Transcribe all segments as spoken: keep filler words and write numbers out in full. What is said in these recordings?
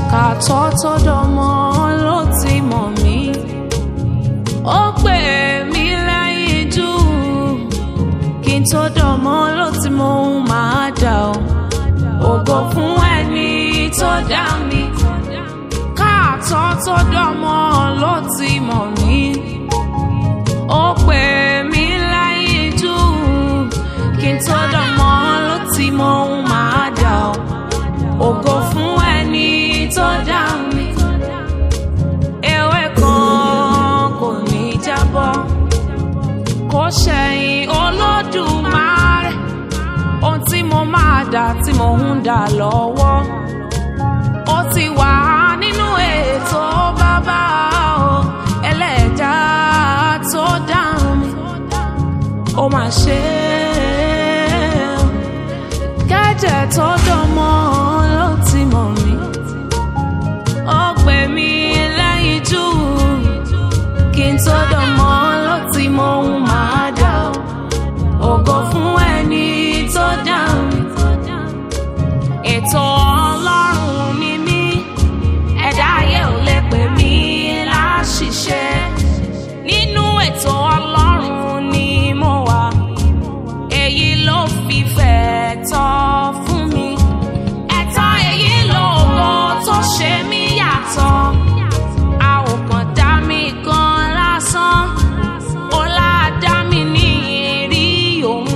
kàtọ́ tó dọmọ ló ti mọ̀ mí. Ó pè mí lẹ́yìn jù, kí n tó dọmọ ló ti mọ ohun máa dà ó. Ògo fún ẹni tó dá mi, kàtọ́ tó dọmọ ló ti mọ̀ mí. Ó pè mí lẹ́yìn jù, kí n tó dọmọ ló ti mọ ohun máa dà ó. Ògo fún ẹni tó dá mi. Ewé kan kò ní jábọ́, kò ṣẹ̀yìn Olódùmarè. Ohun tí mo máa dà tí mo ń dà lọ́wọ́, ó ti wà nínú ètò bàbá o. Ẹlẹ́dàá tó dá mi, ó máa ṣe é. Kẹ́jẹ́ tó dánmọ́ ló ti mọ̀ mí. Ó pè mí lẹ́yìn jù, kí n tó dánmọ́ ló ti mọ ohun máa dà ó. Ògo fún ẹni tó dá mi. Ètò Ọlọ́run ni mí, ẹ̀dá ayé ò lè pè mí láṣìṣe. Nínú ètò Ọlọ́run ni mo wà, èyí ló fi fẹ́ tọ́ fún mi. Ẹ̀tọ́ èyí lógo tó ṣe mí yàtọ̀. A ò kàn dá mi gan lásán, ọlá dá mi ní ìrí òun.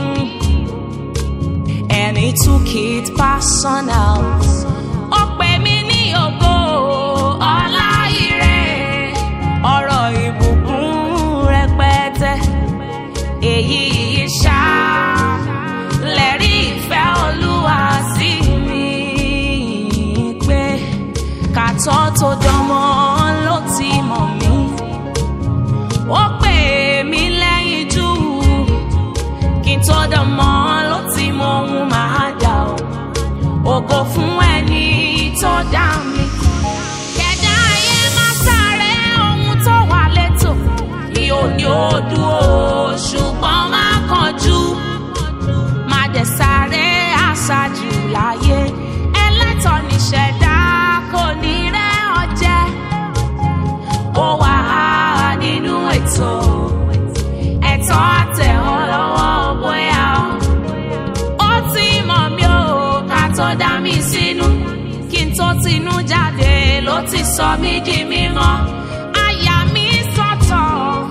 And he took it personal. Ó pè mí ní ògo ọlá ire, ọ̀rọ̀ ìbùkún rẹpẹtẹ. Èyí ṣá lẹ́rí ìfẹ́ Olúwa sí mi, pé kàtọ́ tó dánmọ́ ló ti mọ̀ mí. Ó pè mí lẹ́yìn jù, kí n tó dánmọ́ ló ti mọ ohun máa dà ó. Ògo fún ẹni tó dá mi. Kẹ̀dá ayé má sáré ohun tó wà létò, mi ò ní ó dúró ṣùgbọ́n má kánjú. Má dẹ̀ sáré àṣàjù láyé, ẹlẹ́tọ̀ níṣẹ̀dá kò ní rẹ́ ọ jẹ. Ó wà nínú ètò, ẹ̀tọ́ àtẹ̀ ọ́ lọ́wọ́ bóyá o. Ó ti mọ̀ mí o, ká tó dá mi sínú, kí n tó tinú jáde ló ti sọ mí di mímọ́. Àyà mi sọ̀tọ̀,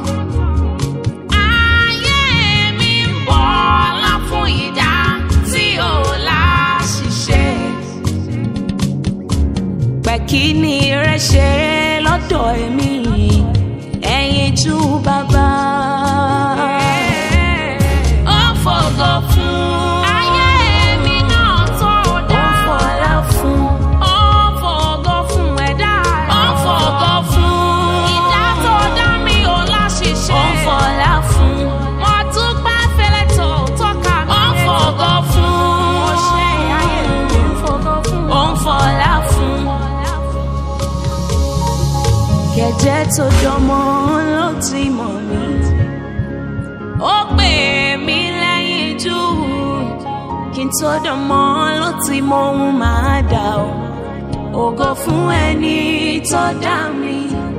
ayé mi ń bọ̀ ọlá fún ìdá tí ò láṣìṣe. Pẹ̀kí ni rẹ̀ ṣe lọ́dọ̀ èmi, ẹ̀yin jú bàbá. Ó fògo fún ayé mi náà tó dá. Ó fọlá fún, ó fògo fún ẹ̀dá rẹ̀. Ó fògo fún ìdá tó dá mi ò láṣìṣe. Ó fọlá fún, mo dúpẹ́ fẹ́lẹ́ tó tọ́ka mi. Ó fògo fún, ó ṣe ayé mi. Ó fògo fún, ó fọlá fún. Kẹ̀jẹ́ tó dánmọ́ ló ti mọ̀ mí. Ó pè mí lẹ́yìn jù, kí n tó dánmọ́ ló ti mọ ohun máa dà ó. Ògo fún ẹni tó dá mi.